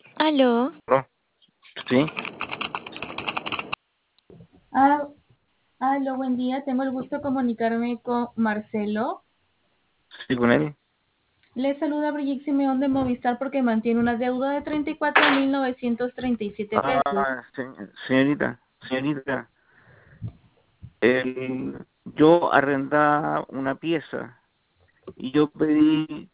Aló, ¿No? Sí, Ah, aló, buen día. Tengo el gusto de comunicarme con Marcelo. sí, con él. Le saluda Brigitte Simeón de Movistar porque mantiene una deuda de 34.937 pesos. Señorita, yo arrendaba una pieza y yo pedí,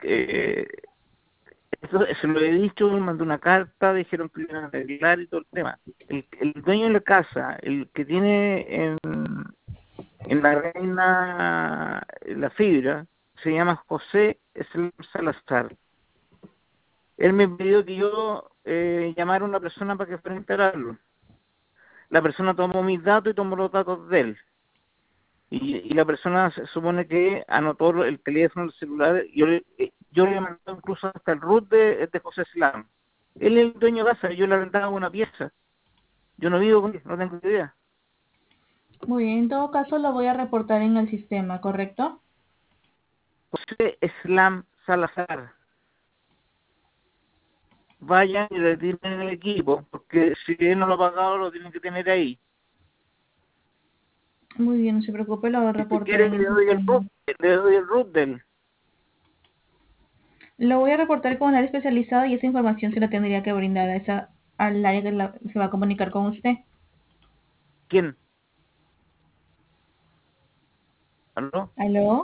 esto se lo he dicho, me mandó una carta, dijeron que iban a arreglar y todo el tema. El dueño de la casa, el que tiene en la Reina la fibra, se llama José Slam Salazar. Él me pidió que yo llamara a una persona para que fuera a instalarlo. La persona tomó mis datos y tomó los datos de él. Y la persona se supone que anotó el teléfono, el celular. Yo le he mandado incluso hasta el root de José Slam. Él es el dueño de casa, yo le arrendaba una pieza. Yo no vivo con él, no tengo idea. Muy bien, en todo caso lo voy a reportar en el sistema, ¿correcto? José Slam Salazar. Vayan y retiren el equipo, porque si él no lo ha pagado, lo tienen que tener ahí. Muy bien, no se preocupe, lo Si usted reportaré quiere, en el sistema. le doy el root de él. Lo voy a reportar con un área especializada y esa información se la tendría que brindar al área que se va a comunicar con usted. ¿Quién? ¿Aló? ¿Aló?